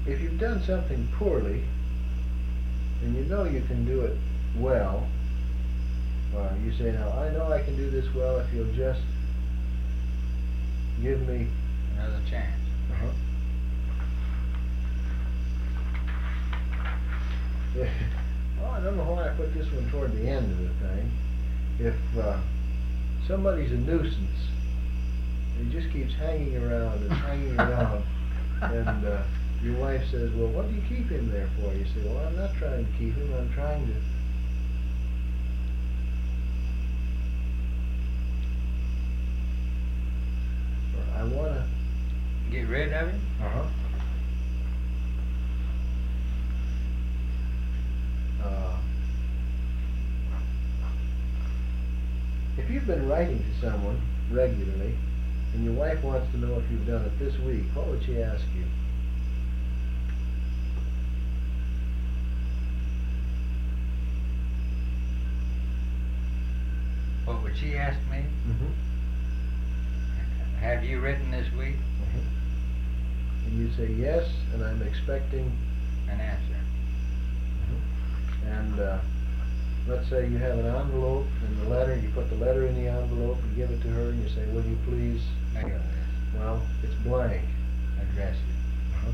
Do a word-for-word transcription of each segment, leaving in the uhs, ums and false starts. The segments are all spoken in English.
if you've done something poorly, and you know you can do it well, uh, you say, now, I know I can do this well if you'll just give me another chance. Uh-huh. Yeah. Well, I don't know why I put this one toward the end of the thing. If uh, somebody's a nuisance, he just keeps hanging around and hanging around, and uh, your wife says, well, what do you keep him there for? You say, well, I'm not trying to keep him, I'm trying to... Or I want to... Get rid of him? Uh-huh. Uh, if you've been writing to someone regularly, and your wife wants to know if you've done it this week, what would she ask you? What would she ask me? Mm-hmm. Have you written this week? Mm-hmm. And you say yes, and I'm expecting an answer. Mm-hmm. And uh, let's say you have an envelope and the letter, you put the letter in the envelope and give it to her and you say, will you please mail this? Well, it's blank. Address it. Uh-huh.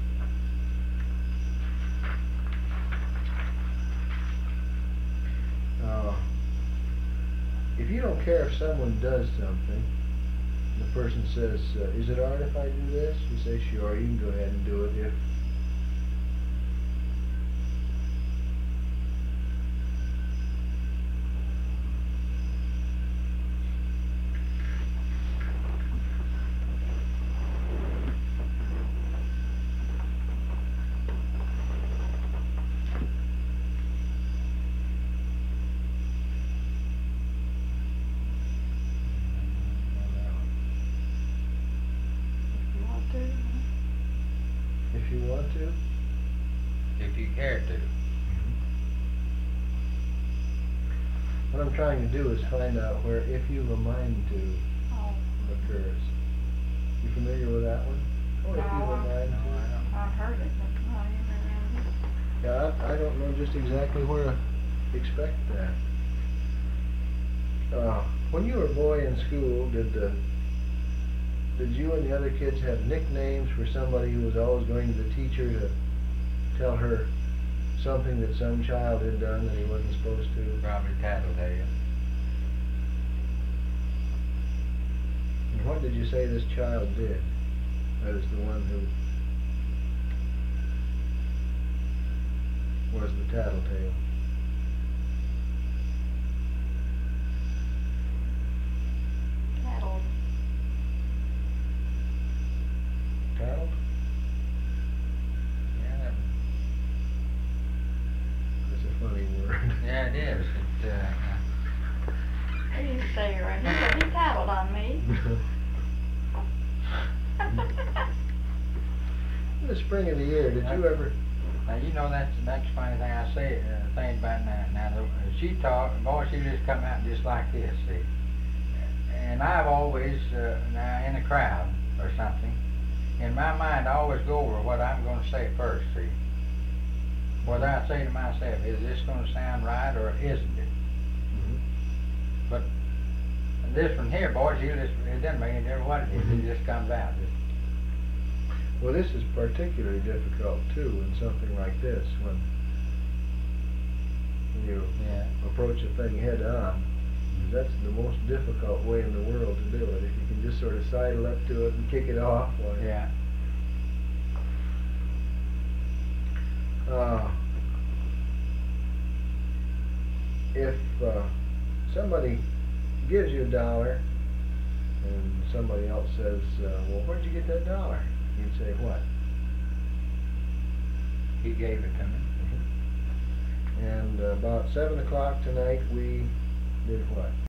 Uh, if you don't care if someone does something, the person says, uh, is it alright if I do this? You say, sure, you can go ahead and do it if... If you want to. If you care to. What I'm trying to do is find out where if you've a mind to Oh. occurs. You familiar with that one? Or if you've a No. mind No, I to. don't. I've heard it, but not even Yeah, I, I don't know just exactly where to expect that. Uh, when you were a boy in school, did the did you and the other kids have nicknames for somebody who was always going to the teacher to tell her something that some child had done that he wasn't supposed to? Probably Tattletale. And what did you say this child did? That is the one who was the tattletale. Tattled. Tattled? Yeah, that, That's a funny word. yeah, it is. It, uh, He didn't say it right. He said he tattled on me. In the spring of the year, did you ever... Now, you know, that's the next funny thing I say, uh, thing about now. Now, the, she talked, boy, she just come out just like this, see. And I've always, uh, now in a crowd or something, in my mind, I always go over what I'm going to say first, see. Whether I say to myself, is this going to sound right or isn't it? Mhm. But this one here, boys, you just, it doesn't make any difference what it is, it just comes out. Just, Well, this is particularly difficult, too, in something like this, when you yeah. approach a thing head-on. That's the most difficult way in the world to do it. If you can just sort of sidle up to it and kick it off. Why, Yeah. Uh, if uh, somebody gives you a dollar and somebody else says, uh, well, where'd you get that dollar? You'd say, what? He gave it to me. And uh, about seven o'clock tonight, we did what?